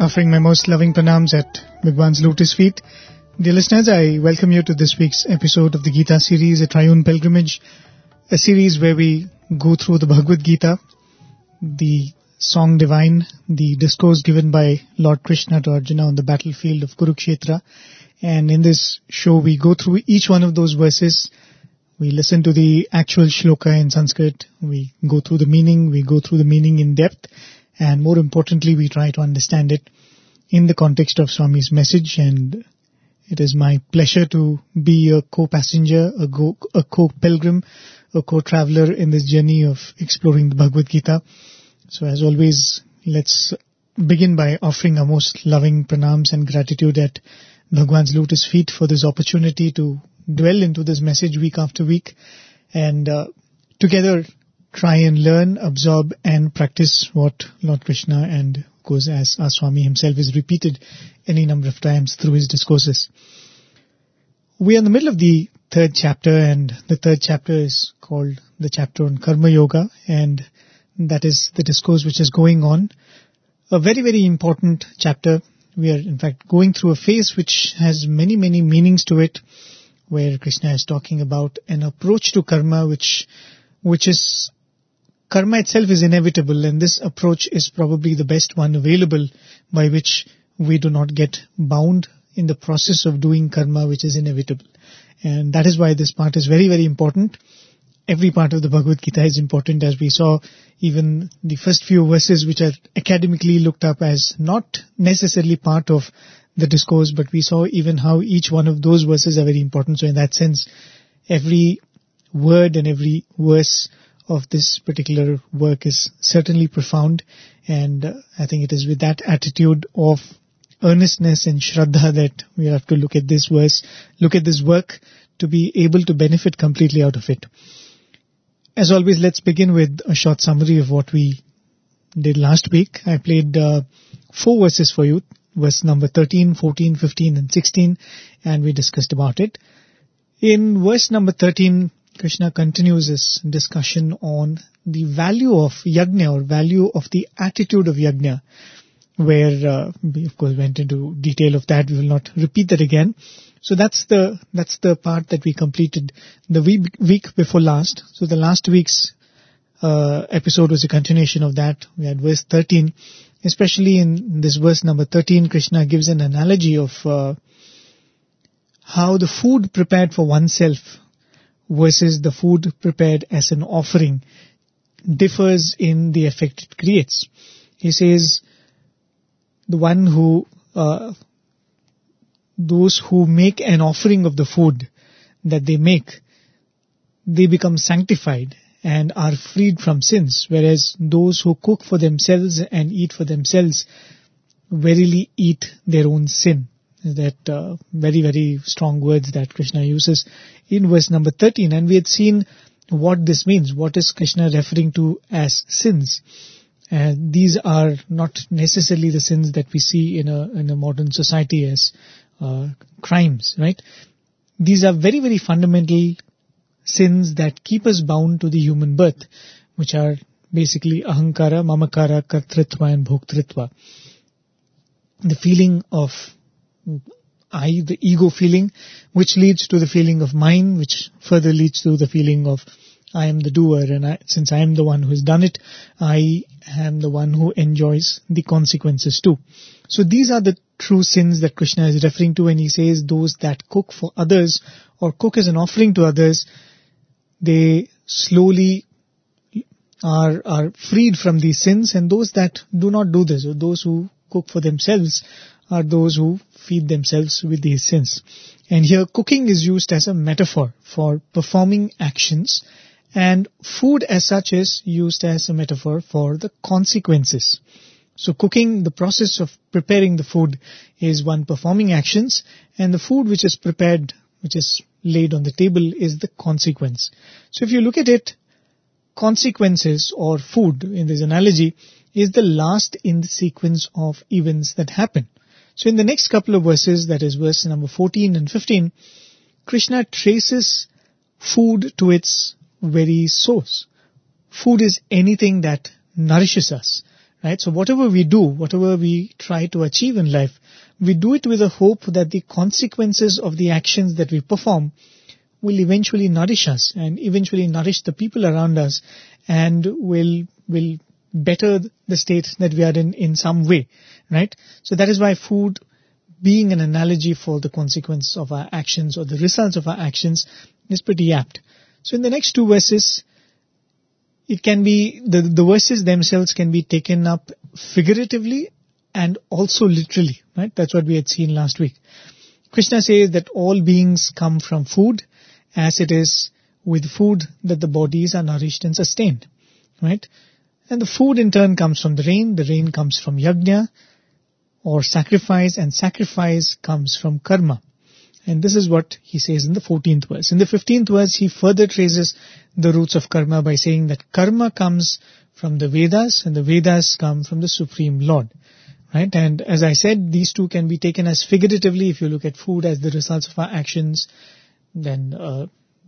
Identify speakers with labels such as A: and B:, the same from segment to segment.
A: offering my most loving pranams at Bhagwan's lotus feet. Dear listeners, I welcome you to this week's episode of the Gita series, A Triune Pilgrimage, a series where we go through the Bhagavad Gita, the song divine, the discourse given by Lord Krishna to Arjuna on the battlefield of Kurukshetra. And in this show, we go through each one of those verses. We listen to the actual shloka in Sanskrit. We go through the meaning. We go through the meaning in depth. And more importantly, we try to understand it in the context of Swami's message. And it is my pleasure to be a co-passenger, a co-pilgrim, a co-traveler in this journey of exploring the Bhagavad Gita. So as always, let's begin by offering our most loving pranams and gratitude at Bhagwan's lotus feet for this opportunity to dwell into this message week after week and together try and learn, absorb and practice what Lord Krishna and of course as our Swami himself has repeated any number of times through his discourses. We are in the middle of the third chapter, and the third chapter is called the chapter on Karma Yoga, and that is the discourse which is going on. A very, very important chapter. We are in fact going through a phase which has many, many meanings to it, where Krishna is talking about an approach to karma which is, karma itself is inevitable, and this approach is probably the best one available by which we do not get bound in the process of doing karma which is inevitable. And that is why this part is very, very important. Every part of the Bhagavad Gita is important, as we saw even the first few verses which are academically looked up as not necessarily part of the discourse, but we saw even how each one of those verses are very important. So in that sense, every word and every verse of this particular work is certainly profound, and I think it is with that attitude of earnestness and shraddha that we have to look at this verse, look at this work to be able to benefit completely out of it. As always, let's begin with a short summary of what we did last week. I played 4 verses for you, verse number 13, 14, 15 and 16, and we discussed about it. In verse number 13, Krishna continues his discussion on the value of yajna, or value of the attitude of yajna, where we of course went into detail of that. We will not repeat that again. So that's the part that we completed the week before last. So the last week's episode was a continuation of that. We had verse 13. Especially in this verse number 13, Krishna gives an analogy of how the food prepared for oneself versus the food prepared as an offering differs in the effect it creates. He says, the one who, those who make an offering of the food that they make, they become sanctified and are freed from sins, whereas those who cook for themselves and eat for themselves verily eat their own sin. That very, very strong words that Krishna uses in verse number 13. And we had seen what this means. What is Krishna referring to as sins? These are not necessarily the sins that we see in a modern society as crimes, right? These are very, very fundamental sins that keep us bound to the human birth, which are basically ahankara, mamakara, kartritva and bhoktritva. The feeling of I, the ego feeling, which leads to the feeling of mine, which further leads to the feeling of I am the doer, and since I am the one who has done it, I am the one who enjoys the consequences too. So these are the true sins that Krishna is referring to when he says those that cook for others or cook as an offering to others, they slowly are freed from these sins, and those that do not do this, or those who cook for themselves, are those who feed themselves with these sins. And here cooking is used as a metaphor for performing actions, and food as such is used as a metaphor for the consequences. So cooking, the process of preparing the food, is one performing actions, and the food which is prepared, which is laid on the table, is the consequence. So if you look at it, consequences or food in this analogy is the last in the sequence of events that happen. So in the next couple of verses, that is verse number 14 and 15, Krishna traces food to its very source. Food is anything that nourishes us, Right? So whatever we do, whatever we try to achieve in life, we do it with a hope that the consequences of the actions that we perform will eventually nourish us and eventually nourish the people around us and will better the state that we are in some way, right? So that is why food, being an analogy for the consequence of our actions or the results of our actions, is pretty apt. So in the next two verses, it can be, the verses themselves can be taken up figuratively and also literally, right? That's what we had seen last week. Krishna says that all beings come from food, as it is with food that the bodies are nourished and sustained, right? And the food in turn comes from the rain comes from yajna or sacrifice, and sacrifice comes from karma. And this is what he says in the 14th verse. In the 15th verse, he further traces the roots of karma by saying that karma comes from the Vedas and the Vedas come from the Supreme Lord. Right? And as I said, these two can be taken as figuratively. If you look at food as the results of our actions, then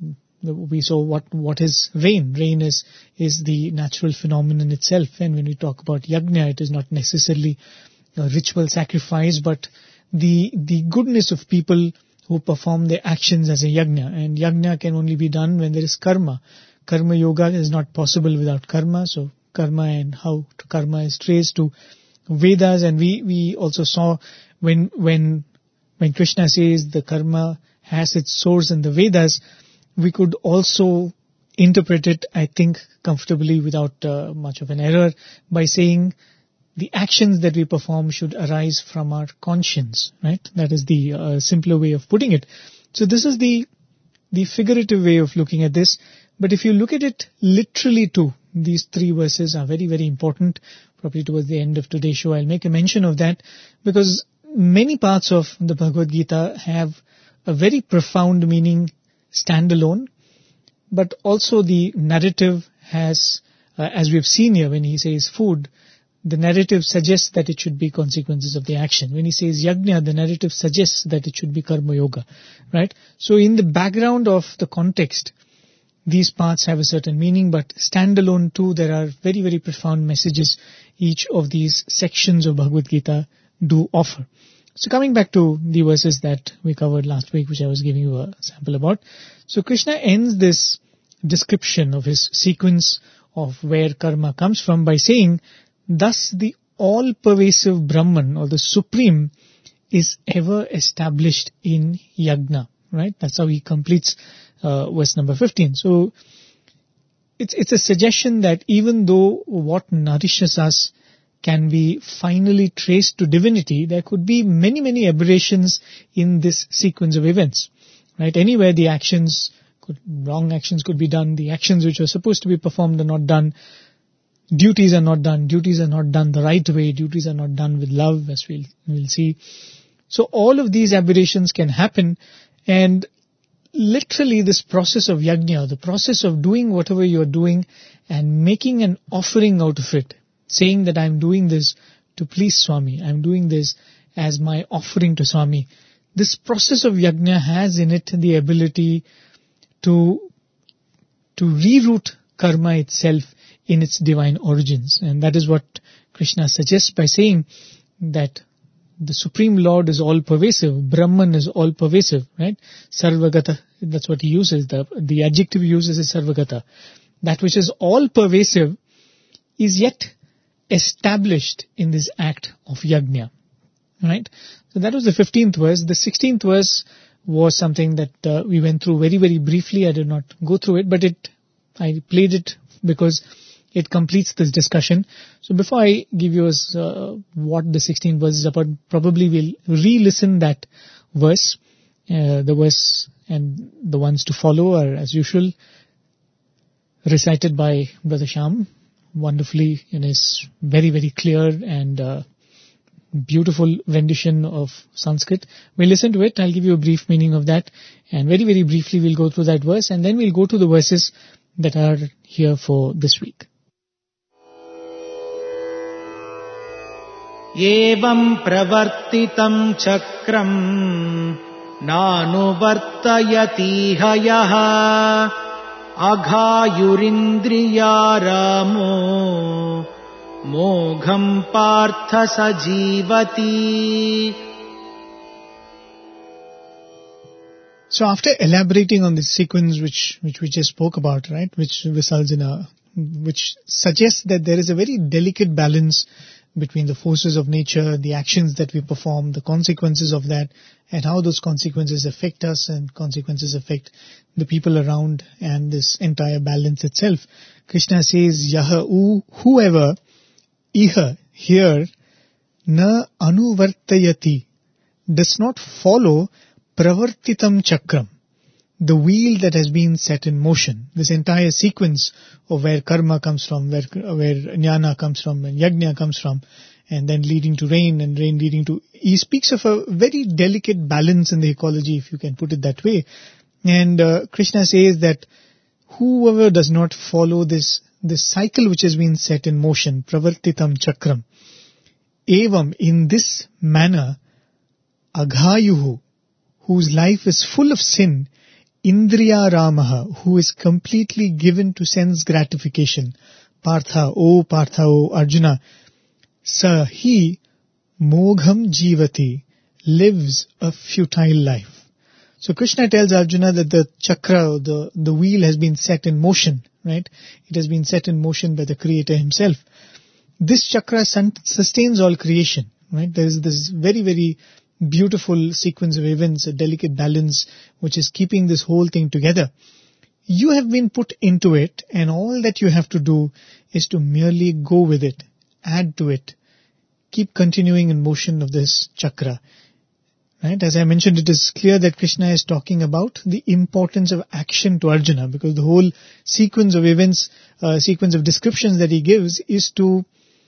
A: we saw what is rain. Rain is the natural phenomenon itself. And when we talk about yajna, it is not necessarily a ritual sacrifice, but the goodness of people who perform their actions as a yajna. And yajna can only be done when there is karma. Karma yoga is not possible without karma. So karma and how to karma is traced to Vedas. And we also saw when Krishna says the karma has its source in the Vedas, we could also interpret it, I think, comfortably without much of an error by saying the actions that we perform should arise from our conscience, right? That is the simpler way of putting it. So this is the figurative way of looking at this. But if you look at it literally too, these three verses are very, very important. Probably towards the end of today's show, I'll make a mention of that, because many parts of the Bhagavad Gita have a very profound meaning standalone, but also the narrative has, as we've seen here when he says food, the narrative suggests that it should be consequences of the action. When he says yajna, the narrative suggests that it should be karma yoga, right? So in the background of the context, these parts have a certain meaning, but standalone too, there are very, very profound messages each of these sections of Bhagavad Gita do offer. So coming back to the verses that we covered last week, which I was giving you a sample about. So Krishna ends this description of his sequence of where karma comes from by saying, thus the all-pervasive Brahman or the Supreme is ever established in yajna, right? That's how he completes verse number 15. So it's a suggestion that even though what nourishes us can be finally traced to divinity, there could be many, many aberrations in this sequence of events, right? Anywhere the wrong actions could be done, the actions which are supposed to be performed are not done, duties are not done the right way, duties are not done with love, as we'll see. So all of these aberrations can happen, and literally this process of yajna, the process of doing whatever you're doing and making an offering out of it, saying that I'm doing this to please Swami, I'm doing this as my offering to Swami. This process of yajna has in it the ability to reroute karma itself in its divine origins. And that is what Krishna suggests by saying that the Supreme Lord is all-pervasive, Brahman is all-pervasive, right? Sarvagata, that's what he uses, the adjective he uses is Sarvagata. That which is all-pervasive is yet established in this act of yajna, right? So that was the 15th verse. The 16th verse was something that we went through very, very briefly. I did not go through it, but I played it because it completes this discussion. So before I give you what the 16th verse is about, probably we'll re-listen that verse. The verse and the ones to follow are, as usual, recited by Brother Shyam wonderfully in his very, very clear and beautiful rendition of Sanskrit. We'll listen to it. I'll give you a brief meaning of that. And very, very briefly we'll go through that verse, and then we'll go to the verses that are here for this week.
B: Evam pravartitam chakram nanuvartayati hayaha aghayurindriya ramo mogham partha sajivati.
A: So after elaborating on this sequence which we just spoke about, right, which suggests that there is a very delicate balance between the forces of nature, the actions that we perform, the consequences of that, and how those consequences affect us and consequences affect the people around and this entire balance itself. Krishna says, Yaha whoever, iha, here, na anuvartayati, does not follow pravartitam chakram, the wheel that has been set in motion. This entire sequence of where karma comes from, where jnana comes from, and yajna comes from, and then leading to rain, and rain leading to... He speaks of a very delicate balance in the ecology, if you can put it that way. And Krishna says that whoever does not follow this cycle which has been set in motion, pravartitam chakram, evam, in this manner, aghayuhu, whose life is full of sin, Indriya Ramaha, who is completely given to sense gratification, Partha, O Arjuna, Sa, he, Mogham Jivati, lives a futile life. So Krishna tells Arjuna that the chakra, the wheel has been set in motion, right? It has been set in motion by the Creator himself. This chakra sustains all creation, right? There is this very, very beautiful sequence of events, a delicate balance which is keeping this whole thing together. You have been put into it, and all that you have to do is to merely go with it, add to it, keep continuing in motion of this chakra. Right? As I mentioned, it is clear that Krishna is talking about the importance of action to Arjuna, because the whole sequence of events, sequence of descriptions that he gives is to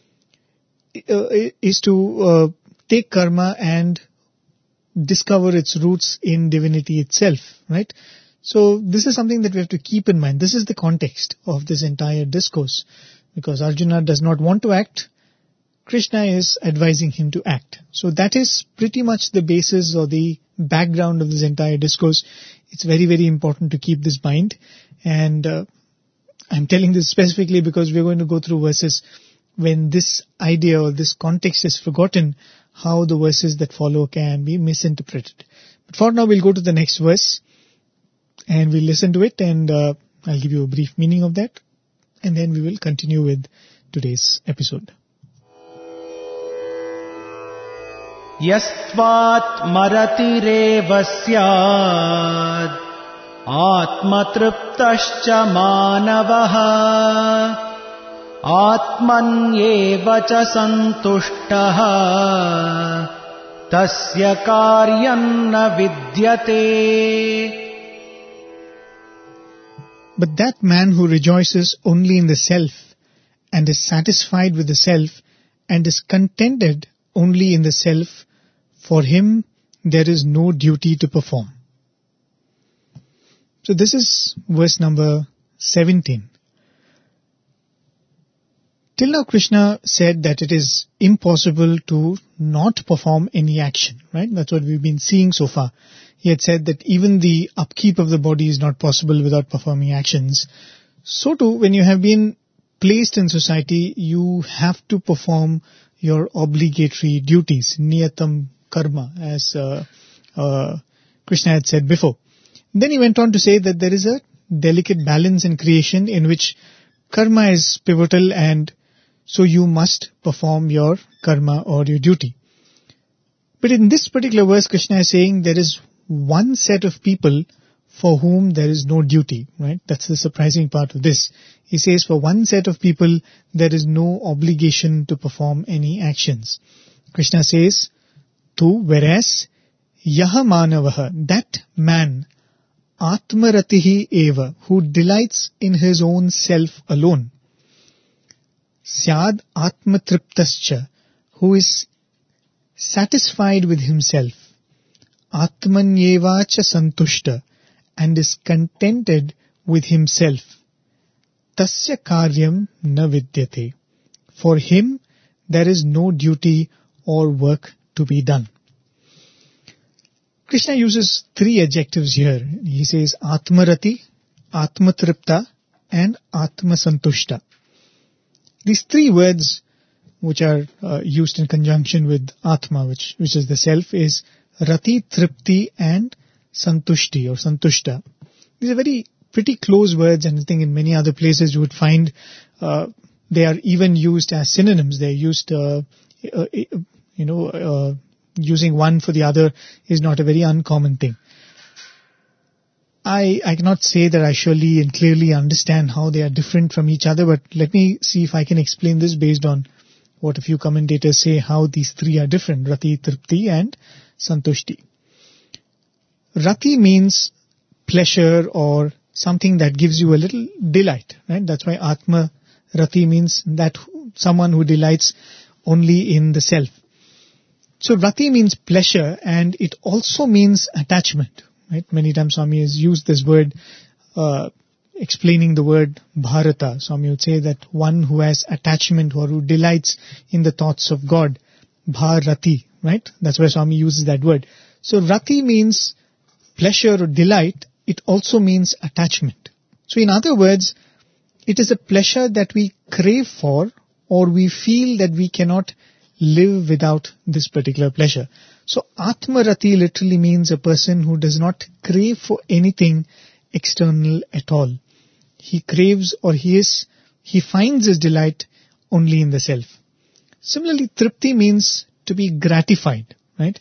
A: take karma and discover its roots in divinity itself, right? So this is something that we have to keep in mind. This is the context of this entire discourse, because Arjuna does not want to act. Krishna is advising him to act. So that is pretty much the basis or the background of this entire discourse. It's very, very important to keep this in mind. And I'm telling this specifically because we're going to go through verses when this idea or this context is forgotten, how the verses that follow can be misinterpreted. But for now, we'll go to the next verse and we'll listen to it, and I'll give you a brief meaning of that, and then we will continue with today's episode.
B: Yastvat maratireva syad atmatriptascha manavaha Atmanyeva cha santushtaha tasya karyam na vidyate.
A: But that man who rejoices only in the self and is satisfied with the self and is contented only in the self, for him there is no duty to perform. So this is verse number 17. Till now, Krishna said that it is impossible to not perform any action, right? That's what we've been seeing so far. He had said that even the upkeep of the body is not possible without performing actions. So too, when you have been placed in society, you have to perform your obligatory duties, niyatam karma, as Krishna had said before. Then he went on to say that there is a delicate balance in creation in which karma is pivotal, and so you must perform your karma or your duty. But in this particular verse, Krishna is saying there is one set of people for whom there is no duty, right? That's the surprising part of this. He says for one set of people, there is no obligation to perform any actions. Krishna says, whereas, yaha manavaha, that man, atmaratihi eva, who delights in his own self alone, syad atmatriptascha, who is satisfied with himself, atmanyeva cha santushta, and is contented with himself, tasya karyam na vidyate, for him there is no duty or work to be done. Krishna uses three adjectives here. He says atmarati, atmatripta, and atmasantushta. These three words which are used in conjunction with Atma, which is the self, is Rati, Tripti and Santushti or Santushta. These are very pretty close words, and I think in many other places you would find they are even used as synonyms. They're used, using one for the other is not a very uncommon thing. I cannot say that I surely and clearly understand how they are different from each other, but let me see if I can explain this based on what a few commentators say how these three are different, Rati, Tripti and Santushti. Rati means pleasure or something that gives you a little delight, right? That's why Atma Rati means that someone who delights only in the self. So Rati means pleasure, and it also means attachment. Right? Many times Swami has used this word explaining the word Bharata. Swami would say that one who has attachment or who delights in the thoughts of God, Bharati, right? That's why Swami uses that word. So Rati means pleasure or delight. It also means attachment. So in other words, it is a pleasure that we crave for, or we feel that we cannot live without this particular pleasure. So Atmarati literally means a person who does not crave for anything external at all. He craves or he finds his delight only in the self. Similarly, Tripti means to be gratified, right?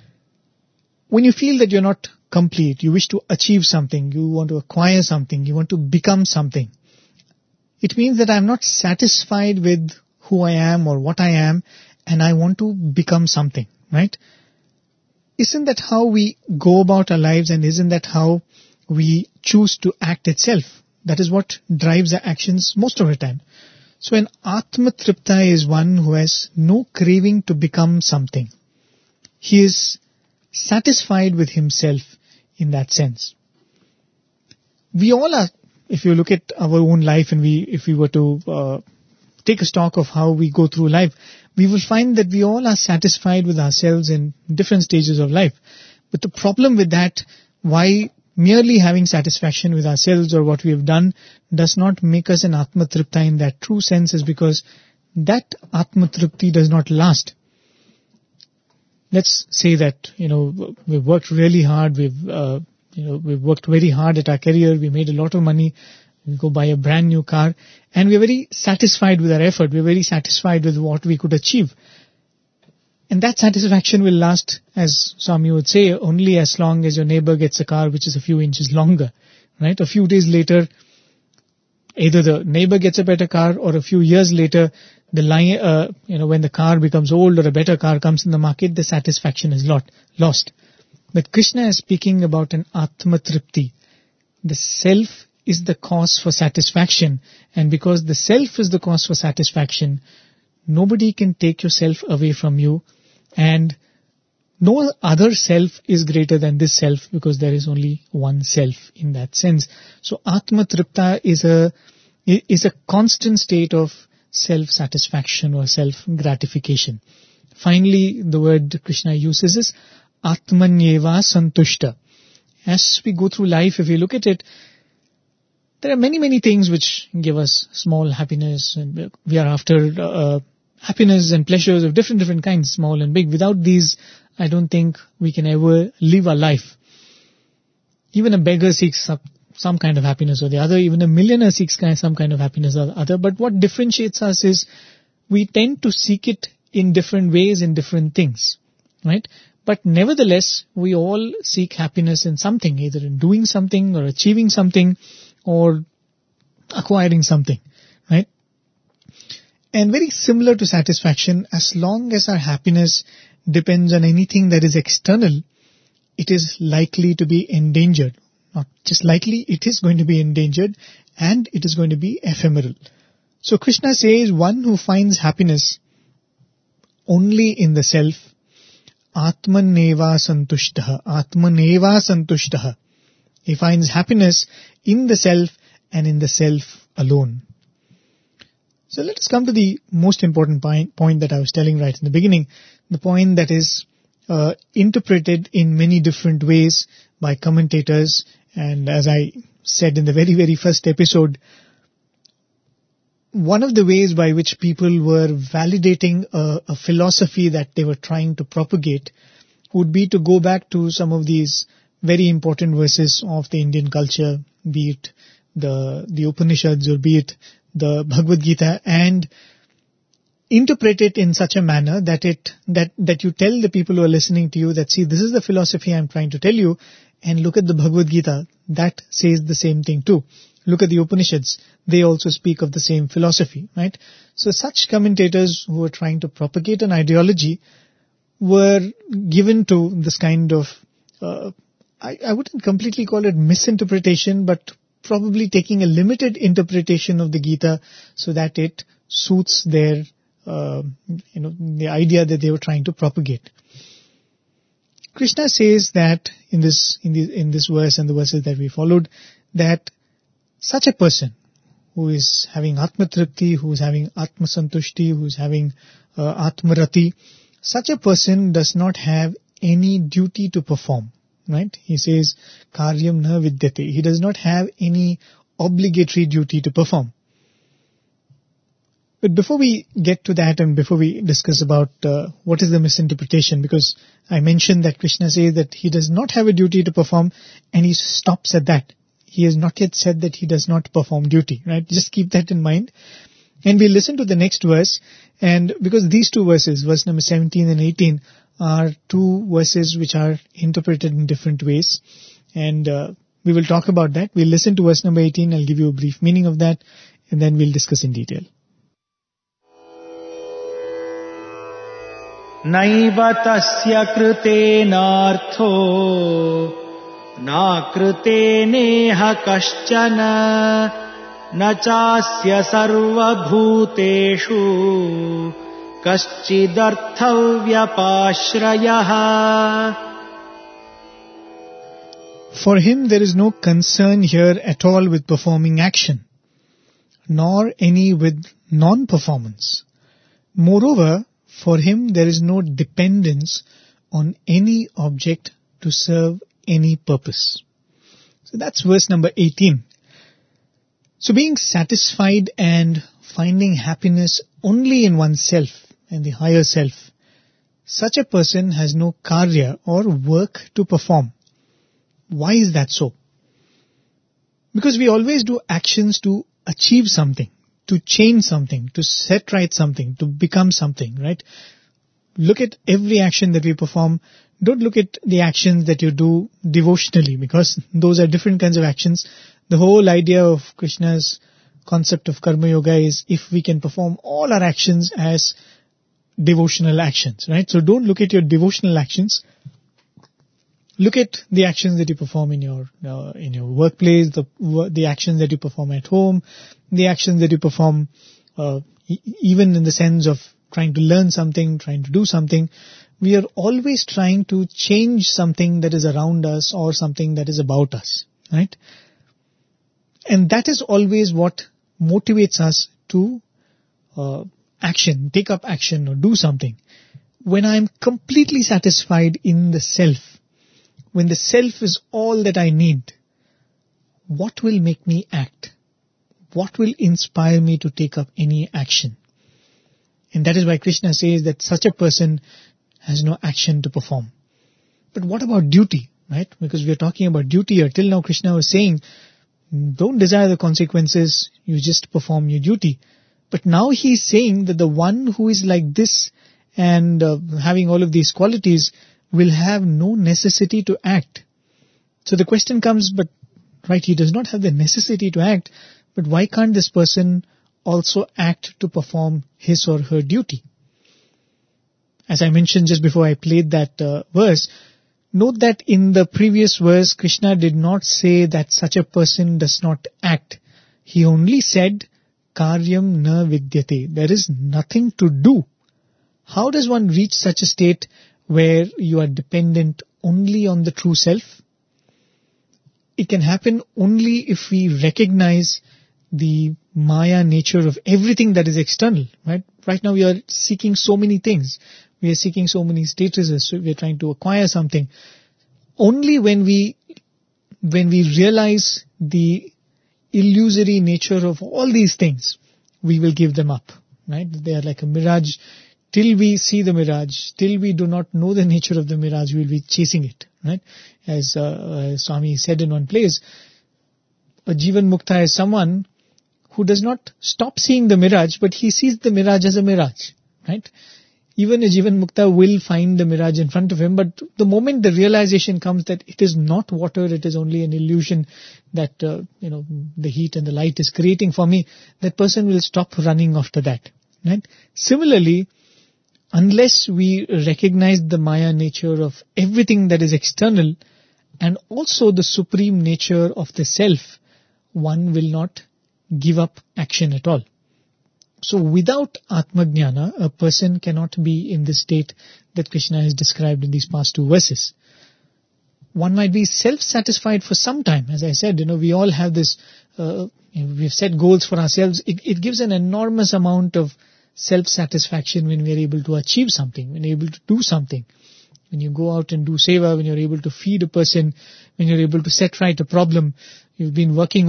A: When you feel that you're not complete, you wish to achieve something, you want to acquire something, you want to become something, it means that I'm not satisfied with who I am or what I am, and I want to become something, right? Isn't that how we go about our lives, and isn't that how we choose to act itself? That is what drives our actions most of the time. So an Atma Tripta is one who has no craving to become something. He is satisfied with himself in that sense. We all are, if you look at our own life and if we were to take a stock of how we go through life, we will find that we all are satisfied with ourselves in different stages of life. But the problem with that, why merely having satisfaction with ourselves or what we have done does not make us an Atma Tripta in that true sense, is because that Atma Tripti does not last. Let's say that, we've worked really hard, we've worked very hard at our career, we made a lot of money, we go buy a brand new car, and we're very satisfied with our effort, we're very satisfied with what we could achieve. And that satisfaction will last, as Swami would say, only as long as your neighbor gets a car which is a few inches longer, right? A few days later, either the neighbor gets a better car, or a few years later, when the car becomes old or a better car comes in the market, the satisfaction is lost. But Krishna is speaking about an Atma Tripti. The self is the cause for satisfaction, and because the self is the cause for satisfaction, nobody can take your self away from you, and no other self is greater than this self, because there is only one self in that sense. So Atma Tripta is a constant state of self-satisfaction or self-gratification. Finally, the word Krishna uses is Atmanyeva Santushta. As we go through life, if we look at it, there are many, many things which give us small happiness, and we are after happiness and pleasures of different kinds, small and big. Without these, I don't think we can ever live our life. Even a beggar seeks some kind of happiness or the other. Even a millionaire seeks some kind of happiness or the other. But what differentiates us is we tend to seek it in different ways, in different things, right? But nevertheless, we all seek happiness in something, either in doing something or achieving something or acquiring something, right? And very similar to satisfaction, as long as our happiness depends on anything that is external, it is likely to be endangered. Not just likely, it is going to be endangered, and it is going to be ephemeral. So Krishna says, one who finds happiness only in the self, Atmaneva Santushtaha, Atmaneva Santushtaha. He finds happiness in the self and in the self alone. So let us come to the most important point that I was telling right in the beginning, the point that is interpreted in many different ways by commentators. And as I said in the very, very first episode, one of the ways by which people were validating a philosophy that they were trying to propagate would be to go back to some of these very important verses of the Indian culture, be it the Upanishads or be it the Bhagavad Gita, and interpret it in such a manner that you tell the people who are listening to you that, see, this is the philosophy I'm trying to tell you, and look at the Bhagavad Gita, that says the same thing too. Look at the Upanishads, they also speak of the same philosophy, right? So such commentators who were trying to propagate an ideology were given to this kind of, I wouldn't completely call it misinterpretation, but probably taking a limited interpretation of the Gita so that it suits their, the idea that they were trying to propagate. Krishna says that in this verse and the verses that we followed, that such a person who is having Atma Tripti, who is having Atma Santushti, who is having Atma Rati, such a person does not have any duty to perform, right? He says, Karyam na vidyate. He does not have any obligatory duty to perform. But before we get to that and before we discuss about what is the misinterpretation, because I mentioned that Krishna says that he does not have a duty to perform and he stops at that. He has not yet said that he does not perform duty, right? Just keep that in mind. And we listen to the next verse, and because these two verses, verse number 17 and 18, are two verses which are interpreted in different ways. And we will talk about that. We'll listen to verse number 18. I'll give you a brief meaning of that, and then we'll discuss in detail.
B: Naiva tasya kritenartho na kriteneha kaschana na chasya sarva bhuteshu kaschidarthavyapashrayah.
A: For him there is no concern here at all with performing action, nor any with non-performance. Moreover, for him there is no dependence on any object to serve any purpose. So that's verse number 18. So being satisfied and finding happiness only in oneself and the higher self, such a person has no karya or work to perform. Why is that so? Because we always do actions to achieve something, to change something, to set right something, to become something, right? Look at every action that we perform. Don't look at the actions that you do devotionally, because those are different kinds of actions. The whole idea of Krishna's concept of karma yoga is if we can perform all our actions as devotional actions, right? So don't look at your devotional actions. Look at the actions that you perform in your workplace, the actions that you perform at home, the actions that you perform even in the sense of trying to learn something, trying to do something. We are always trying to change something that is around us or something that is about us, right? And that is always what motivates us to action, take up action or do something. When I'm completely satisfied in the self, when the self is all that I need, what will make me act? What will inspire me to take up any action? And that is why Krishna says that such a person has no action to perform. But what about duty, right? Because we are talking about duty here. Till now Krishna was saying, don't desire the consequences, you just perform your duty. But now he is saying that the one who is like this and having all of these qualities will have no necessity to act. So the question comes, but right, he does not have the necessity to act, but why can't this person also act to perform his or her duty? As I mentioned just before I played that verse, note that in the previous verse, Krishna did not say that such a person does not act. He only said, Karyam na vidyate. There is nothing to do. How does one reach such a state where you are dependent only on the true self? It can happen only if we recognize the Maya nature of everything that is external, right? Right now we are seeking so many things. We are seeking so many statuses. So we are trying to acquire something. Only when we realize the illusory nature of all these things, we will give them up, right? They are like a mirage. Till we see the mirage, till we do not know the nature of the mirage, we will be chasing it, right? As Swami said in one place, a Jivan Mukta is someone who does not stop seeing the mirage, but he sees the mirage as a mirage, right? Even a Jivan Mukta will find the mirage in front of him, but the moment the realization comes that it is not water, it is only an illusion that, the heat and the light is creating for me, that person will stop running after that, right? Similarly, unless we recognize the Maya nature of everything that is external and also the supreme nature of the self, one will not give up action at all. So without Atmajnana, a person cannot be in the state that Krishna has described in these past two verses. One might be self-satisfied for some time. As I said, we all have this, we've set goals for ourselves. It gives an enormous amount of self-satisfaction when we are able to achieve something, when you're able to do something. When you go out and do seva, when you're able to feed a person, when you're able to set right a problem, you've been working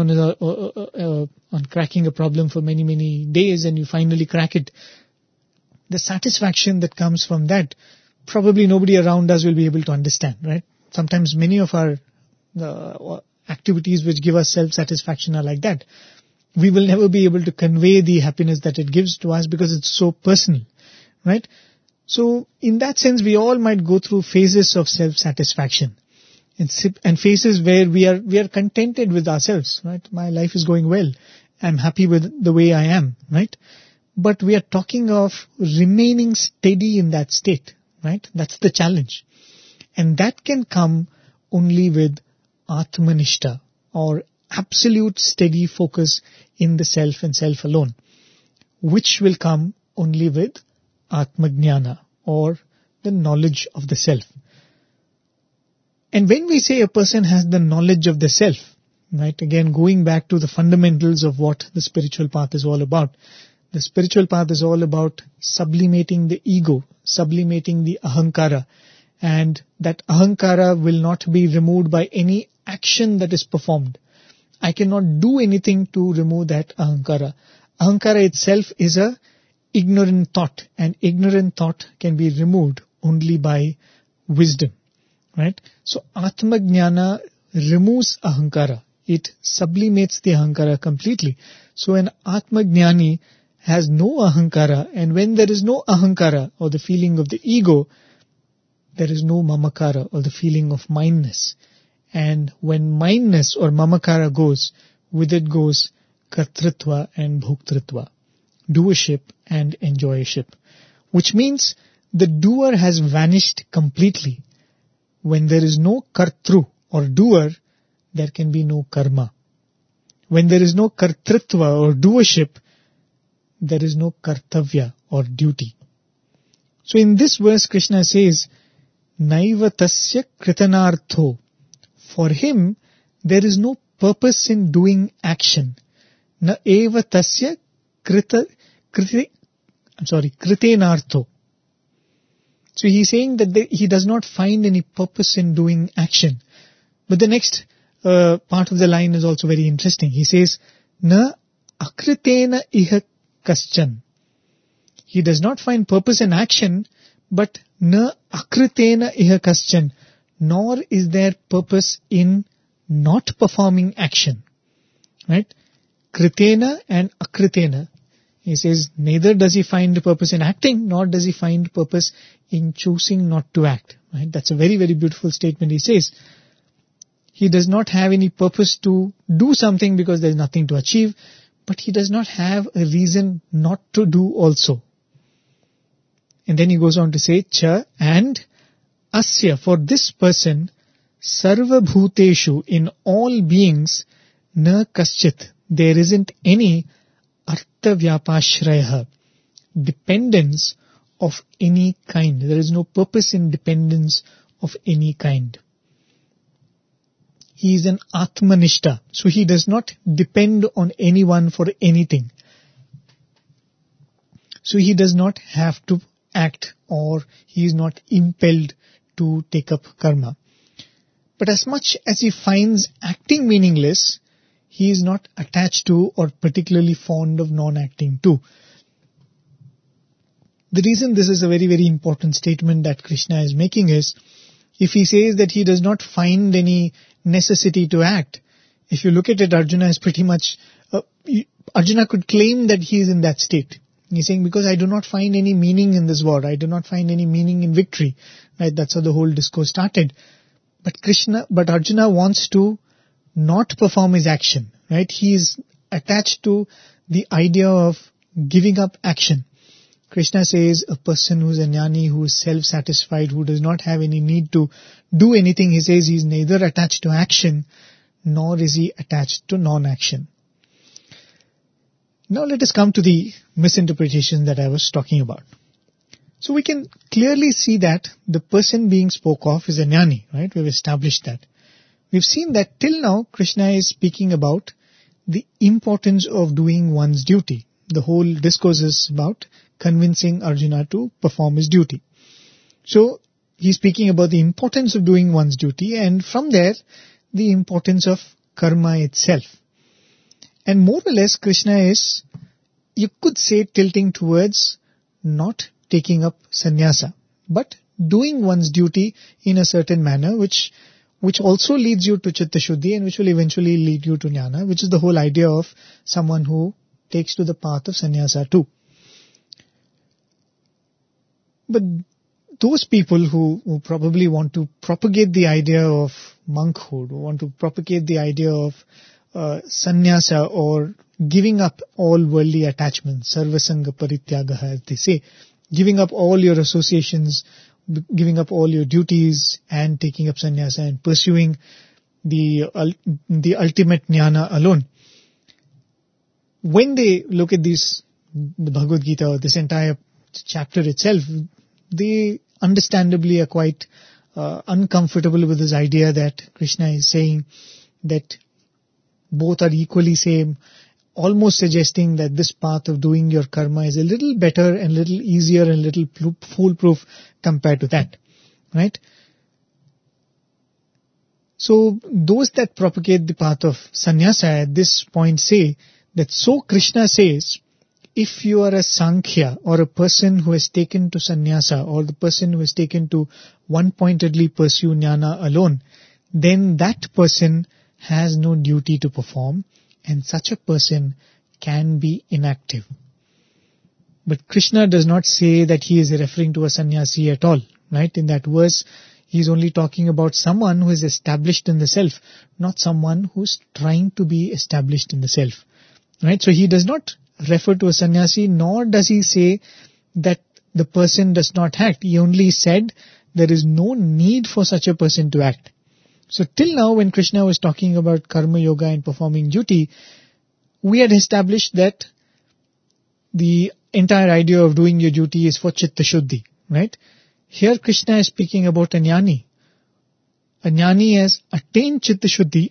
A: on cracking a problem for many, many days and you finally crack it. The satisfaction that comes from that, probably nobody around us will be able to understand, right? Sometimes many of our activities which give us self-satisfaction are like that. We will never be able to convey the happiness that it gives to us because it's so personal, right? So in that sense, we all might go through phases of self-satisfaction and phases where we are contented with ourselves, right? My life is going well. I'm happy with the way I am, right? But we are talking of remaining steady in that state, right? That's the challenge. And that can come only with Atmanishta, or absolute steady focus in the self and self alone, which will come only with Atmajnana, or the knowledge of the self. And when we say a person has the knowledge of the self, right, again going back to the fundamentals of what the spiritual path is all about. The spiritual path is all about sublimating the ego, sublimating the ahankara, and that ahankara will not be removed by any action that is performed. I cannot do anything to remove that ahankara. Ahankara itself is a ignorant thought, and ignorant thought can be removed only by wisdom, right? So Atmajnana removes ahankara. It sublimates the ahankara completely. So an Atmajnani has no ahankara, and when there is no ahankara, or the feeling of the ego, there is no mamakara, or the feeling of mindness. And when mindness or mamakara goes, with it goes kartritva and bhoktritva, doership and enjoyership, which means the doer has vanished completely. When there is no kartru or doer, there can be no karma. When there is no kartritva or doership, there is no kartavya or duty. So in this verse, Krishna says, Naiva tasya kritanartho. For him, there is no purpose in doing action. Na eva tasya kritenartho. So he's saying that he does not find any purpose in doing action. But the next part of the line is also very interesting. He says, Na akritena iha kaschan. He does not find purpose in action, but na akritena iha kaschan. Nor is there purpose in not performing action. Right? Kritena and akritena. He says, neither does he find purpose in acting, nor does he find purpose in choosing not to act. Right? That's a very, very beautiful statement. He says, he does not have any purpose to do something because there is nothing to achieve, but he does not have a reason not to do also. And then he goes on to say, Cha, and Asya, for this person, Sarva Bhuteshu, in all beings, Na Kaschit, there isn't any Artha Vyapashraya, dependence of any kind. There is no purpose in dependence of any kind. He is an Atmanishta, so he does not depend on anyone for anything. So he does not have to act, or he is not impelled to take up karma. But as much as he finds acting meaningless, he is not attached to or particularly fond of non-acting too. The reason this is a very, very important statement that Krishna is making is, if he says that he does not find any necessity to act, if you look at it, Arjuna is pretty much, Arjuna could claim that he is in that state. He's saying, because I do not find any meaning in this war, I do not find any meaning in victory. Right? That's how the whole discourse started. But Arjuna wants to not perform his action. Right? He is attached to the idea of giving up action. Krishna says a person who is a jnani, who is self-satisfied, who does not have any need to do anything, he says he is neither attached to action, nor is he attached to non-action. Now let us come to the misinterpretation that I was talking about. So we can clearly see that the person being spoke of is a jnani, right? We've established that. We've seen that till now Krishna is speaking about the importance of doing one's duty. The whole discourse is about convincing Arjuna to perform his duty. So he's speaking about the importance of doing one's duty, and from there the importance of karma itself. And more or less Krishna is, you could say, tilting towards not taking up sannyasa, but doing one's duty in a certain manner, which also leads you to chitta shuddhi and which will eventually lead you to jnana, which is the whole idea of someone who takes to the path of sannyasa too. But those people who probably want to propagate the idea of monkhood, who want to propagate the idea of sannyasa or giving up all worldly attachments, sarvasanga parityagaha, as they say, giving up all your associations, giving up all your duties and taking up sannyasa and pursuing the ultimate jnana alone. When they look at the Bhagavad Gita or this entire chapter itself, they understandably are quite uncomfortable with this idea that Krishna is saying that both are equally same, almost suggesting that this path of doing your karma is a little better and little easier and little foolproof compared to that. Right? So those that propagate the path of sannyasa at this point say that, so Krishna says, if you are a Sankhya or a person who has taken to sannyasa or the person who has taken to one-pointedly pursue jnana alone, then that person has no duty to perform and such a person can be inactive. But Krishna does not say that he is referring to a sannyasi at all. Right? In that verse, he is only talking about someone who is established in the self, not someone who is trying to be established in the self. Right? So he does not refer to a sannyasi, nor does he say that the person does not act. He only said there is no need for such a person to act. So till now, when Krishna was talking about karma yoga and performing duty, we had established that the entire idea of doing your duty is for chitta shuddhi, right? Here Krishna is speaking about a jnani. A jnani has attained chitta shuddhi.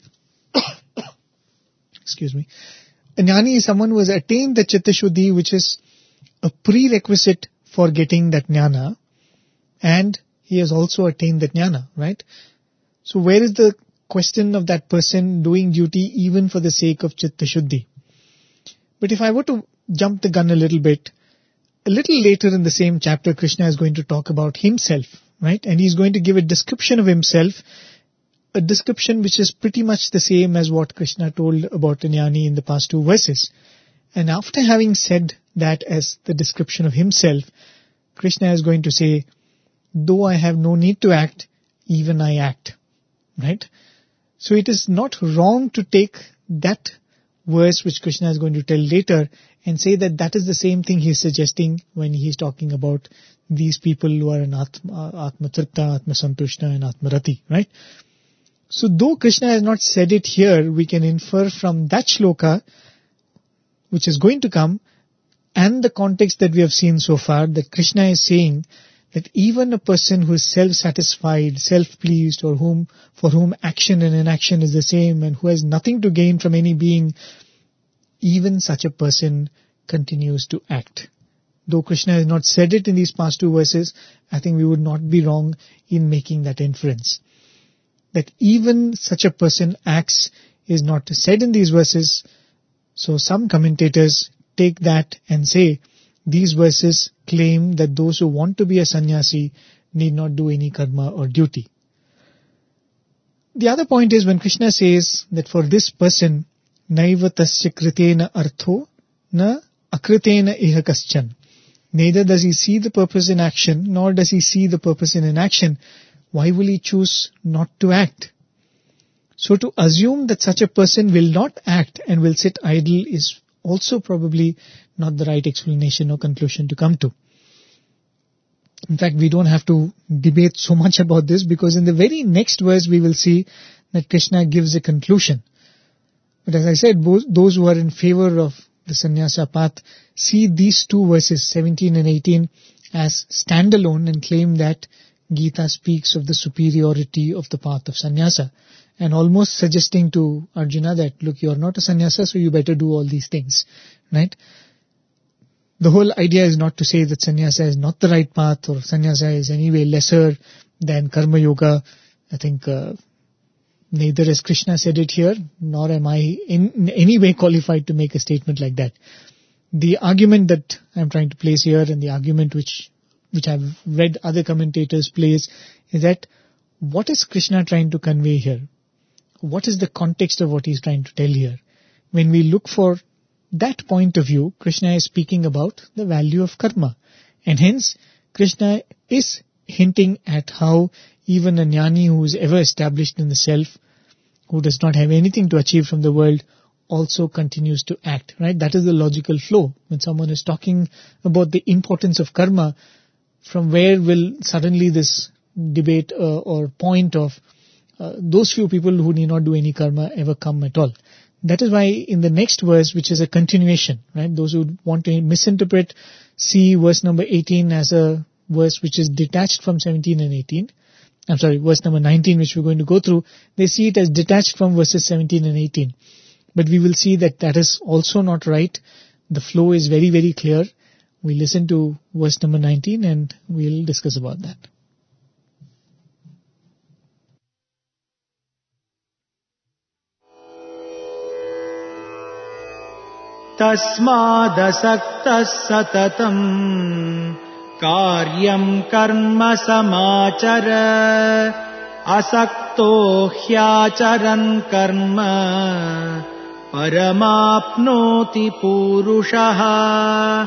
A: Excuse me. A jnani is someone who has attained the chitta shuddhi, which is a prerequisite for getting that jnana, and he has also attained that jnana, right? So where is the question of that person doing duty even for the sake of chitta shuddhi? But if I were to jump the gun a little bit, a little later in the same chapter, Krishna is going to talk about himself, right? And he's going to give a description of himself, a description which is pretty much the same as what Krishna told about jnani in the past two verses. And after having said that as the description of himself, Krishna is going to say, though I have no need to act, even I act. Right? So it is not wrong to take that verse which Krishna is going to tell later and say that that is the same thing he is suggesting when he is talking about these people who are in Atma Tripta, Atma Santushta and Atma Rati. Right? So though Krishna has not said it here, we can infer from that shloka which is going to come and the context that we have seen so far that Krishna is saying that even a person who is self-satisfied, self-pleased, or for whom action and inaction is the same and who has nothing to gain from any being, even such a person continues to act. Though Krishna has not said it in these past two verses, I think we would not be wrong in making that inference. That even such a person acts is not said in these verses. So some commentators take that and say these verses claim that those who want to be a sannyasi need not do any karma or duty. The other point is when Krishna says that for this person, naiva tasya kritena artho na akritena iha kaschan. Neither does he see the purpose in action, nor does he see the purpose in inaction. Why will he choose not to act? So to assume that such a person will not act and will sit idle is also probably not the right explanation or conclusion to come to. In fact, we don't have to debate so much about this because in the very next verse we will see that Krishna gives a conclusion. But as I said, those who are in favor of the sannyasa path see these two verses, 17 and 18, as standalone and claim that Gita speaks of the superiority of the path of sannyasa and almost suggesting to Arjuna that, look, you're not a sannyasa, so you better do all these things, right? The whole idea is not to say that sannyasa is not the right path or sannyasa is anyway lesser than karma yoga. I think neither has Krishna said it here, nor am I in any way qualified to make a statement like that. The argument that I'm trying to place here and the argument which I've read other commentators place is that what is Krishna trying to convey here? What is the context of what he's trying to tell here? When we look for that point of view, Krishna is speaking about the value of karma. And hence, Krishna is hinting at how even a jnani who is ever established in the self, who does not have anything to achieve from the world, also continues to act, right? That is the logical flow. When someone is talking about the importance of karma, from where will suddenly this debate or point of those few people who need not do any karma ever come at all? That is why in the next verse, which is a continuation, right? Those who want to misinterpret, see verse number 18 as a verse which is detached from 17 and 18. I'm sorry, verse number 19, which we're going to go through. They see it as detached from verses 17 and 18. But we will see that that is also not right. The flow is very, very clear. We listen to verse number 19 and we'll discuss about that.
B: तस्मादसक्तः सततम् कार्यम् कर्म समाचर असक्तो ह्याचरन् कर्म परमाप्नोति पूरुषः.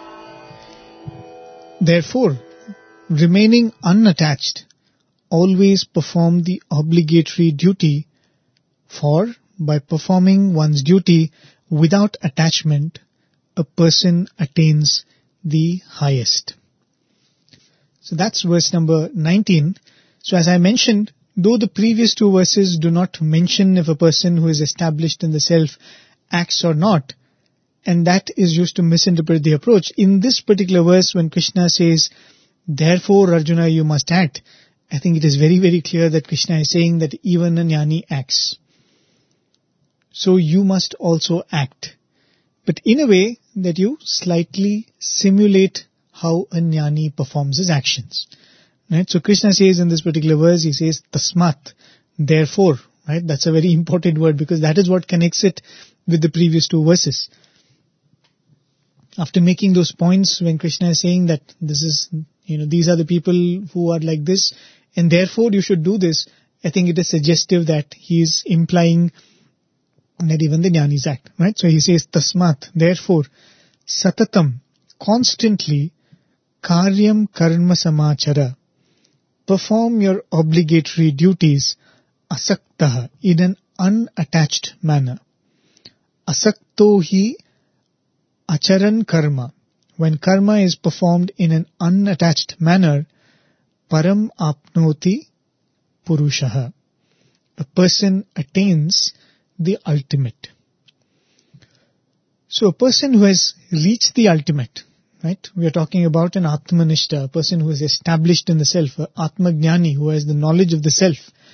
A: Therefore, remaining unattached, always perform the obligatory duty, for by performing one's duty without attachment, a person attains the highest. So that's verse number 19. So as I mentioned, though the previous two verses do not mention if a person who is established in the self acts or not, and that is used to misinterpret the approach, in this particular verse when Krishna says, therefore Arjuna you must act, I think it is very, very clear that Krishna is saying that even a jnani acts. So you must also act, but in a way that you slightly simulate how a jnani performs his actions. Right? So Krishna says in this particular verse, he says, tasmat, therefore. Right? That's a very important word because that is what connects it with the previous two verses. After making those points, when Krishna is saying that this is, these are the people who are like this, and therefore you should do this, I think it is suggestive that he is implying that even the jnanis act, right? So he says, tasmat, therefore, satatam, constantly, karyam karma samachara, perform your obligatory duties, asaktaha, in an unattached manner. Asakto hi acharan karma, when karma is performed in an unattached manner, param apnoti purushaha, a person attains the ultimate. So a person who has reached the ultimate, right? We are talking about an Atmanishta, a person who is established in the self, an Atmajnani who has the knowledge of the self,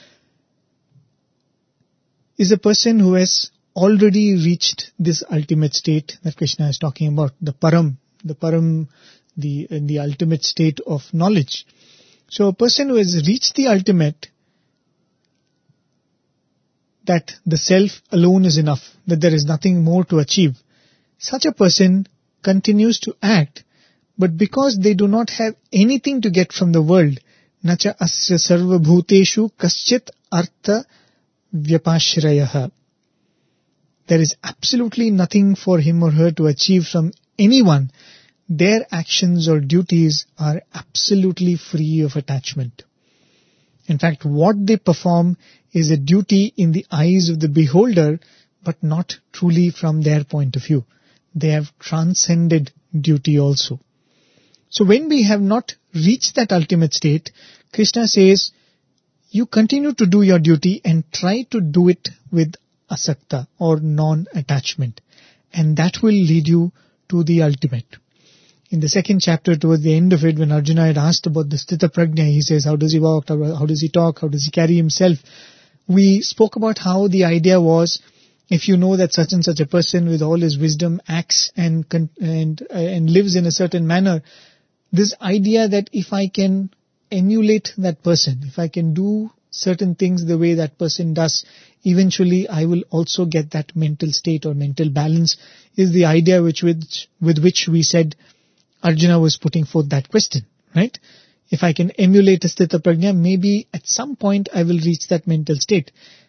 A: is a person who has already reached this ultimate state that Krishna is talking about, the param, the ultimate state of knowledge. So a person who has reached the ultimate that the self alone is enough, that there is nothing more to achieve, such a person continues to act, but because they do not have anything to get from the world, nacha asya sarva bhuteshu kaschit artha vyapashrayah. There is absolutely nothing for him or her to achieve from anyone. Their actions or duties are absolutely free of attachment. In fact, what they perform is a duty in the eyes of the beholder, but not truly from their point of view. They have transcended duty also. So when we have not reached that ultimate state, Krishna says, you continue to do your duty and try to do it with asakta or non-attachment. And that will lead you to the ultimate. In the second chapter, towards the end of it, when Arjuna had asked about the Sthita Prajna, he says, how does he walk, how does he talk, how does he carry himself? We spoke about how the idea was, if you know that such and such a person with all his wisdom acts and lives in a certain manner, this idea that if I can emulate that person, if I can do certain things the way that person does, eventually I will also get that mental state or mental balance, is the idea with which we said Arjuna was putting forth that question, right? If I can emulate a Sthita Prajna, maybe at some point I will reach that mental state.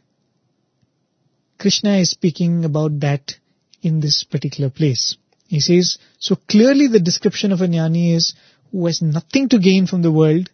A: Krishna is speaking about that in this particular place. He says, so clearly the description of a jnani is who has nothing to gain from the world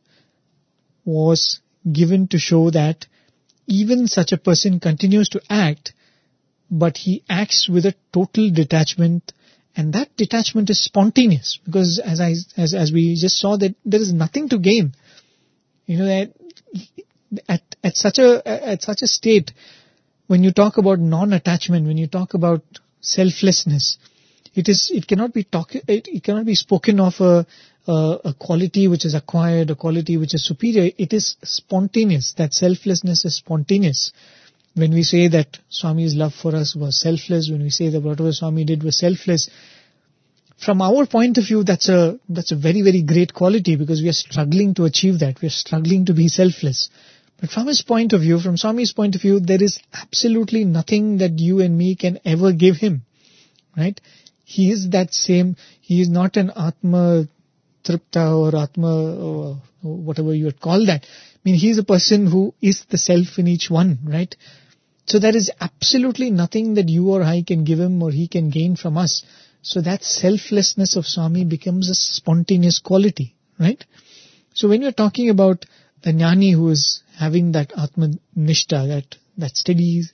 A: was given to show that even such a person continues to act, but he acts with a total detachment, and that detachment is spontaneous, because as we just saw, that there is nothing to gain. You know, that at such a state, when you talk about non-attachment, when you talk about selflessness, it cannot be spoken of a quality which is acquired, a quality which is superior. It is spontaneous. That selflessness is spontaneous. When we say that Swami's love for us was selfless, when we say that whatever Swami did was selfless, from our point of view, that's a very, very great quality, because we are struggling to achieve that. We are struggling to be selfless. But from his point of view, from Swami's point of view, there is absolutely nothing that you and me can ever give him. Right? He is that same. He is not an Atma Tripta or Atma, or whatever you would call that. I mean, he is a person who is the self in each one, right? So there is absolutely nothing that you or I can give him or he can gain from us. So that selflessness of Swami becomes a spontaneous quality, right? So when you're talking about a jnani who is having that Atma Nishta, that steady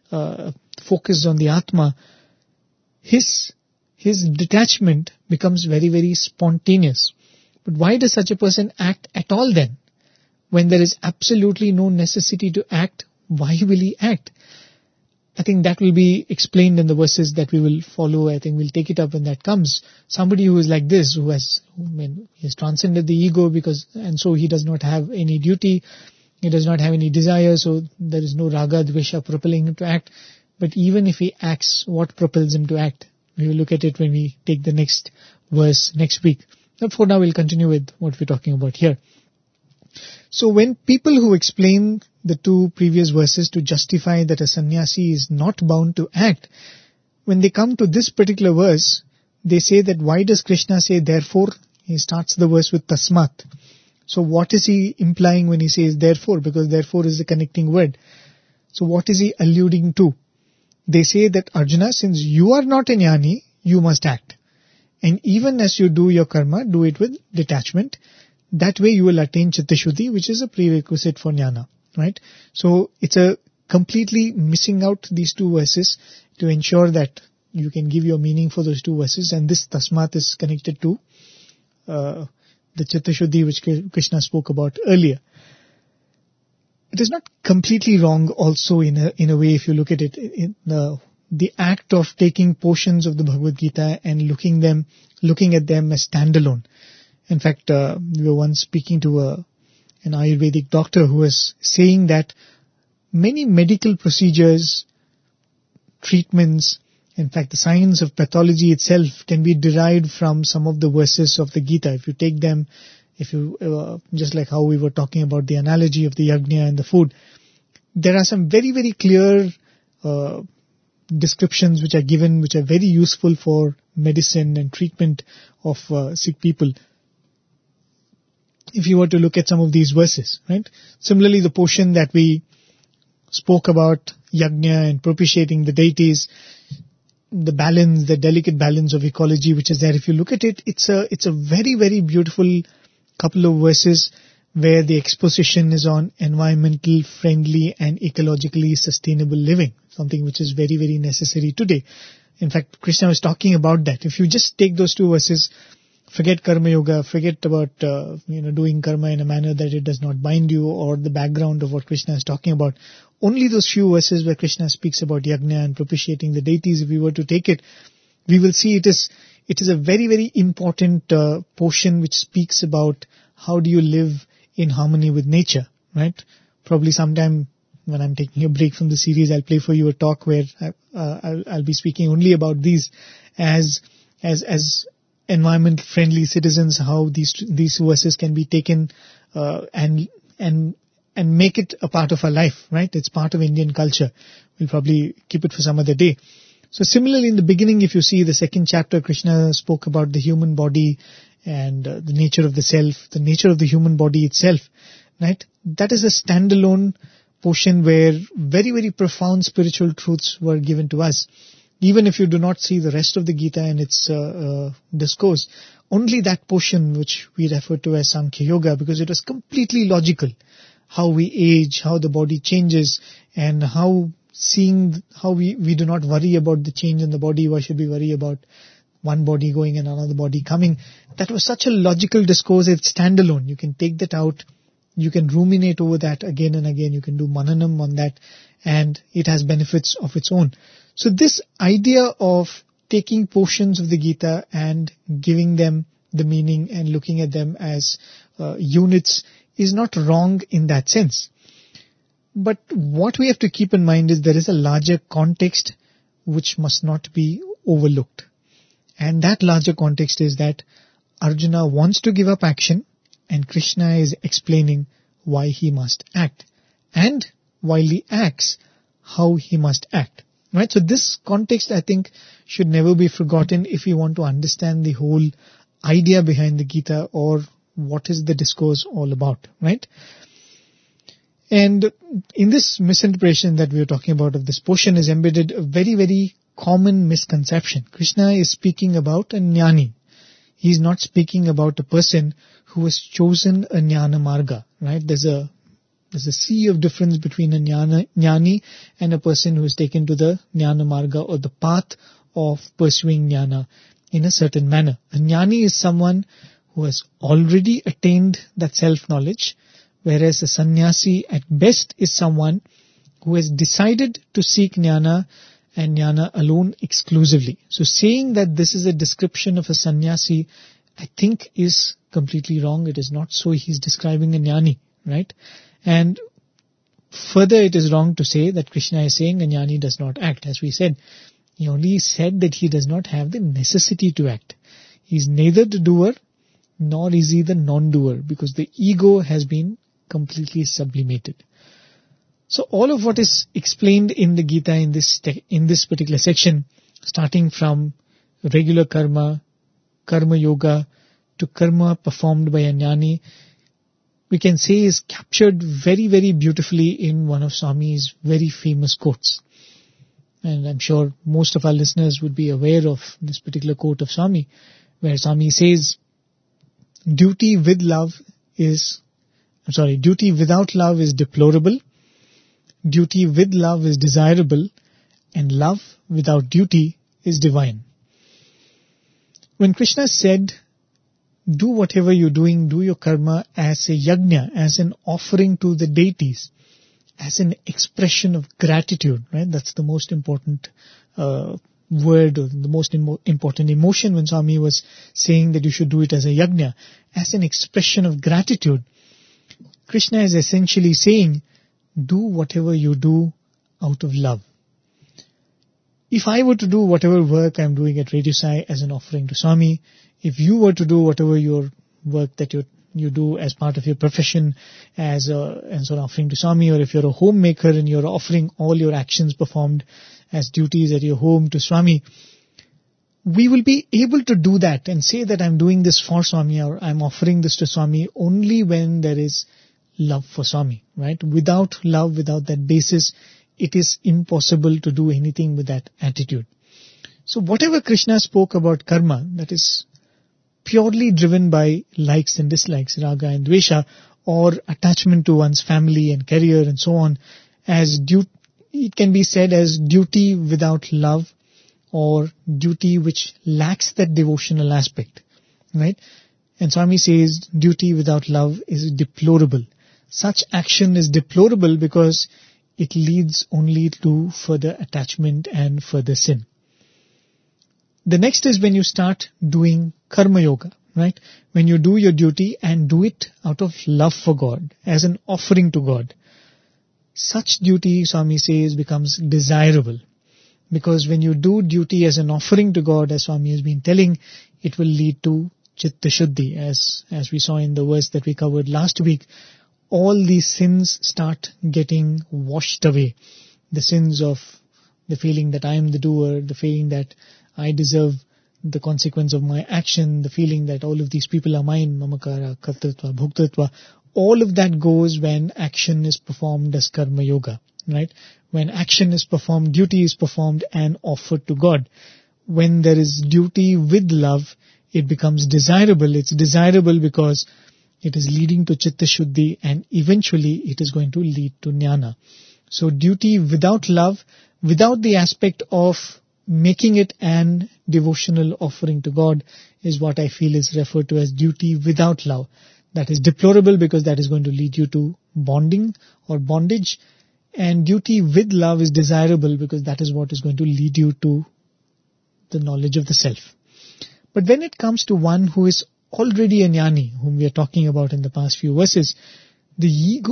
A: focus on the Atma, his detachment becomes very, very spontaneous. But why does such a person act at all then? When there is absolutely no necessity to act, why will he act? I think that will be explained in the verses that we will follow. I think we'll take it up when that comes. Somebody who is like this, he has transcended the ego, and so he does not have any duty, he does not have any desire, so there is no raga, dvesha propelling him to act. But even if he acts, what propels him to act? We will look at it when we take the next verse next week. But for now, we'll continue with what we're talking about here. So when people who explain the two previous verses to justify that a sannyasi is not bound to act, when they come to this particular verse, they say that why does Krishna say therefore? He starts the verse with tasmat. So what is he implying when he says therefore? Because therefore is the connecting word. So what is he alluding to? They say that Arjuna, since you are not a jnani, you must act. And even as you do your karma, do it with detachment. That way you will attain Chitta-Shuddhi, which is a prerequisite for jnana, right? So it's a completely missing out these two verses to ensure that you can give your meaning for those two verses. And this tasmat is connected to the Chitta-Shuddhi which Krishna spoke about earlier. It is not completely wrong also in a way if you look at it. The act of taking portions of the Bhagavad Gita and looking at them as standalone. In fact, we were once speaking to an Ayurvedic doctor who was saying that many medical procedures, treatments, in fact the science of pathology itself can be derived from some of the verses of the Gita. If you take them, just like how we were talking about the analogy of the yajna and the food, there are some very, very clear descriptions which are given, which are very useful for medicine and treatment of sick people. If you were to look at some of these verses, right? Similarly, the portion that we spoke about, yajna and propitiating the deities, the balance, the delicate balance of ecology which is there. If you look at it, it's a very, very beautiful couple of verses where the exposition is on environmental friendly and ecologically sustainable living, something which is very, very necessary today. In fact, Krishna was talking about that. If you just take those two verses, forget karma yoga, forget about doing karma in a manner that it does not bind you, or the background of what Krishna is talking about. Only those few verses where Krishna speaks about yajna and propitiating the deities, if we were to take it, we will see it is a very, very important portion which speaks about how do you live in harmony with nature, right? Probably sometime when I'm taking a break from the series, I'll play for you a talk where I'll be speaking only about these as environment friendly citizens, how these verses can be taken and make it a part of our life, right? It's part of Indian culture. We'll probably keep it for some other day. So similarly, in the beginning, if you see the second chapter, Krishna spoke about the human body and the nature of the self, the nature of the human body itself, right? That is a standalone portion where very, very profound spiritual truths were given to us. Even if you do not see the rest of the Gita and its discourse, only that portion which we refer to as Sankhya Yoga, because it was completely logical. How we age, how the body changes, and how we do not worry about the change in the body. Why should we worry about one body going and another body coming? That was such a logical discourse. It's standalone. You can take that out. You can ruminate over that again and again. You can do mananam on that, and it has benefits of its own. So this idea of taking portions of the Gita and giving them the meaning and looking at them as units is not wrong in that sense. But what we have to keep in mind is there is a larger context which must not be overlooked. And that larger context is that Arjuna wants to give up action, and Krishna is explaining why he must act. And while he acts, how he must act. Right? So this context, I think, should never be forgotten if we want to understand the whole idea behind the Gita, or what is the discourse all about, right? And in this misinterpretation that we are talking about of this portion is embedded a very, very common misconception. Krishna is speaking about a jnani. He is not speaking about a person who has chosen a jnana marga, right? There's a sea of difference between a jnani and a person who is taken to the jnana marga, or the path of pursuing jnana in a certain manner. A jnani is someone who has already attained that self-knowledge, whereas a sannyasi at best is someone who has decided to seek jnana and jnana alone exclusively. So saying that this is a description of a sannyasi, I think is completely wrong. It is not so. He's describing a jnani, right? And further, it is wrong to say that Krishna is saying a jnani does not act. As we said, he only said that he does not have the necessity to act. He is neither the doer nor is he the non-doer, because the ego has been completely sublimated. So all of what is explained in the Gita in this particular section, starting from regular karma, karma yoga, to karma performed by a jnani, we can say is captured very, very beautifully in one of Swami's very famous quotes. And I'm sure most of our listeners would be aware of this particular quote of Swami, where Swami says, duty without love is deplorable, duty with love is desirable, and love without duty is divine. When Krishna said, do whatever you're doing, do your karma as a yajna, as an offering to the deities, as an expression of gratitude, right? That's the most important word, or the most important emotion when Swami was saying that you should do it as a yajna, as an expression of gratitude. Krishna is essentially saying, do whatever you do out of love. If I were to do whatever work I'm doing at Radio Sai as an offering to Swami, if you were to do whatever your work that you're you do as part of your profession as an offering to Swami, or if you're a homemaker and you're offering all your actions performed as duties at your home to Swami, we will be able to do that and say that I'm doing this for Swami, or I'm offering this to Swami only when there is love for Swami, right? Without love, without that basis, it is impossible to do anything with that attitude. So whatever Krishna spoke about karma, that is purely driven by likes and dislikes, raga and dvesha, or attachment to one's family and career and so on, it can be said as duty without love, or duty which lacks that devotional aspect, right? And Swami says duty without love is deplorable. Such action is deplorable because it leads only to further attachment and further sin. The next is when you start doing karma yoga, right? When you do your duty and do it out of love for God, as an offering to God. Such duty, Swami says, becomes desirable. Because when you do duty as an offering to God, as Swami has been telling, it will lead to Chitta Shuddhi. As we saw in the verse that we covered last week, all these sins start getting washed away. The sins of the feeling that I am the doer, the feeling that I deserve the consequence of my action, the feeling that all of these people are mine, mamakara, kartatva, bhuktatva, all of that goes when action is performed as karma yoga, right? When action is performed, duty is performed and offered to God. When there is duty with love, it becomes desirable. It's desirable because it is leading to Chitta Shuddhi, and eventually it is going to lead to Jnana. So duty without love, without the aspect of making it an devotional offering to God, is what I feel is referred to as duty without love. That is deplorable because that is going to lead you to bonding or bondage. And duty with love is desirable because that is what is going to lead you to the knowledge of the self. But when it comes to one who is already a jnani, whom we are talking about in the past few verses, the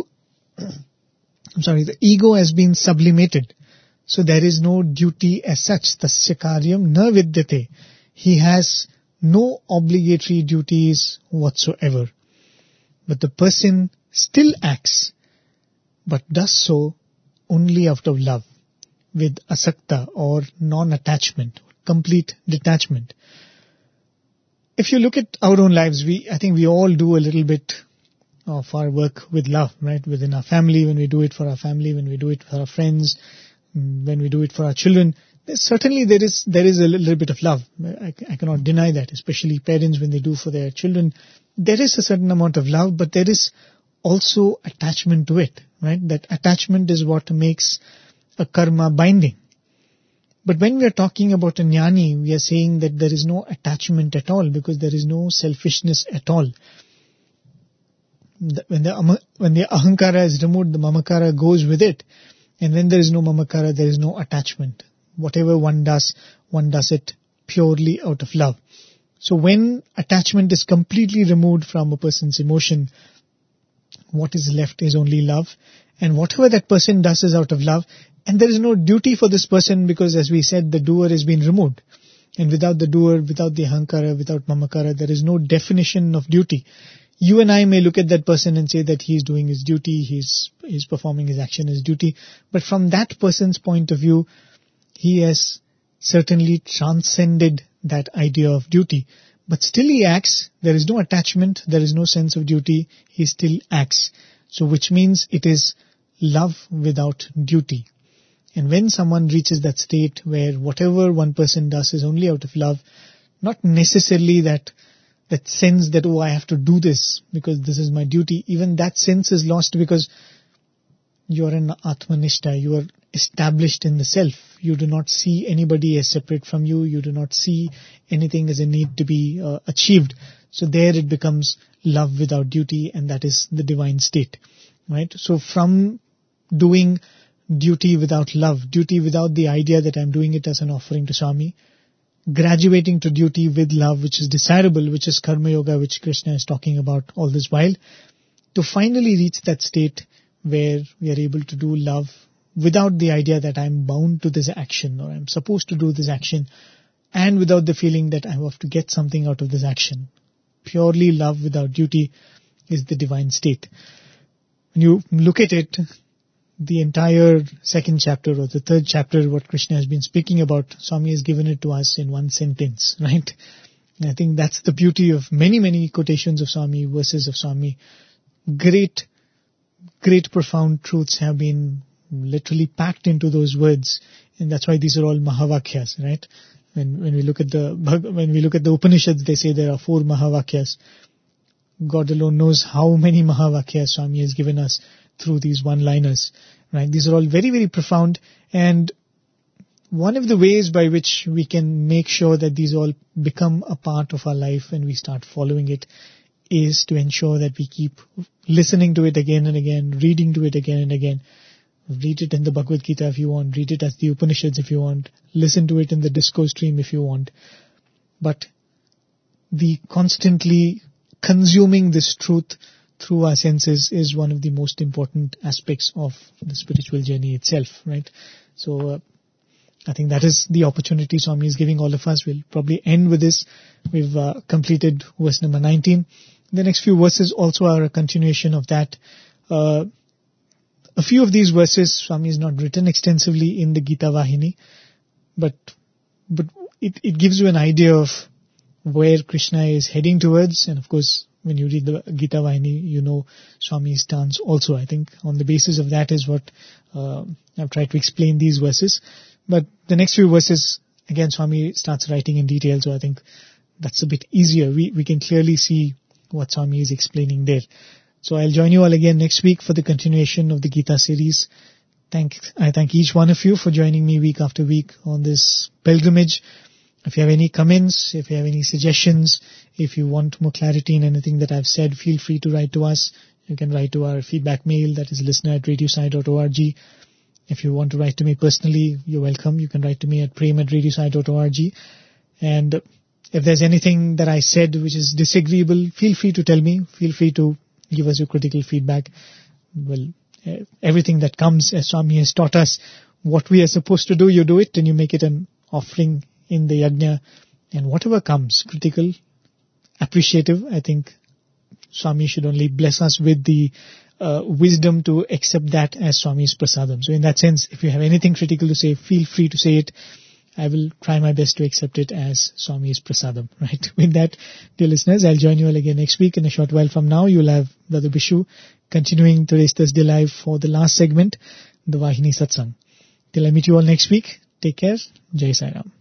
A: ego has been sublimated. So there is no duty as such. Tasya karyam na vidyate. He has no obligatory duties whatsoever. But the person still acts, but does so only out of love, with asakta or non-attachment, complete detachment. If you look at our own lives, I think we all do a little bit of our work with love, right? Within our family, when we do it for our family, when we do it for our friends, when we do it for our children, certainly there is a little bit of love. I cannot deny that, especially parents when they do for their children. There is a certain amount of love, but there is also attachment to it, right? That attachment is what makes a karma binding. But when we are talking about a jnani, we are saying that there is no attachment at all, because there is no selfishness at all. When the ahankara is removed, the mamakara goes with it. And when there is no mamakara, there is no attachment. Whatever one does it purely out of love. So when attachment is completely removed from a person's emotion, what is left is only love. And whatever that person does is out of love. And there is no duty for this person because, as we said, the doer has been removed. And without the doer, without the ahankara, without mamakara, there is no definition of duty. You and I may look at that person and say that he is doing his duty, he's performing his action as duty. But from that person's point of view, he has certainly transcended that idea of duty. But still he acts. There is no attachment. There is no sense of duty. He still acts. So which means it is love without duty. And when someone reaches that state where whatever one person does is only out of love, not necessarily that sense that, oh, I have to do this because this is my duty. Even that sense is lost because you are an Atmanishta. You are established in the self. You do not see anybody as separate from you. You do not see anything as a need to be achieved. So there it becomes love without duty, and that is the divine state, right? So from doing duty without love, duty without the idea that I'm doing it as an offering to Swami, graduating to duty with love, which is desirable, which is karma yoga, which Krishna is talking about all this while, to finally reach that state where we are able to do love without the idea that I'm bound to this action or I'm supposed to do this action, and without the feeling that I have to get something out of this action. Purely love without duty. is the divine state. When you look at it, the entire second chapter or the third chapter, what Krishna has been speaking about, Swami has given it to us in one sentence, right? And I think that's the beauty of many, many quotations of Swami, verses of Swami. Great, profound truths have been literally packed into those words, and that's why these are all Mahavakyas, right? When we look at the Upanishads, they say there are 4 Mahavakyas. God alone knows how many Mahavakyas Swami has given us through these one-liners, right? These are all very, very profound, and one of the ways by which we can make sure that these all become a part of our life and we start following it is to ensure that we keep listening to it again and again, reading to it again and again. Read it in the Bhagavad Gita if you want, read it as the Upanishads if you want, listen to it in the discourse stream if you want. But the constantly consuming this truth through our senses is one of the most important aspects of the spiritual journey itself, right? So I think that is the opportunity Swami is giving all of us. We'll probably end with this. We've completed verse number 19. The next few verses also are a continuation of that. A few of these verses Swami has not written extensively in the Gita Vahini, but it gives you an idea of where Krishna is heading towards. And of course, when you read the Gita Vahini, you know Swami's stance also. I think on the basis of that is what I've tried to explain these verses. But the next few verses, again, Swami starts writing in detail, so I think that's a bit easier. We can clearly see what Swami is explaining there. So I'll join you all again next week for the continuation of the Gita series. I thank each one of you for joining me week after week on this pilgrimage. If you have any comments, if you have any suggestions, if you want more clarity in anything that I've said, feel free to write to us. You can write to our feedback mail, that is listener@radiosai.org. If you want to write to me personally, you're welcome. You can write to me at prem@radiosai.org. And if there's anything that I said which is disagreeable, feel free to tell me. Feel free to give us your critical feedback. Well, everything that comes, as Swami has taught us, what we are supposed to do, you do it and you make it an offering in the yajna. And whatever comes, critical, appreciative, I think Swami should only bless us with the wisdom to accept that as Swami's prasadam. So in that sense, if you have anything critical to say, feel free to say it. I will try my best to accept it as Swami's prasadam, right? With that, dear listeners, I'll join you all again next week. In a short while from now, you'll have Brother Bishu continuing today's Thursday Live for the last segment, the Vahini Satsang. Till I meet you all next week, take care. Jai Sai Ram.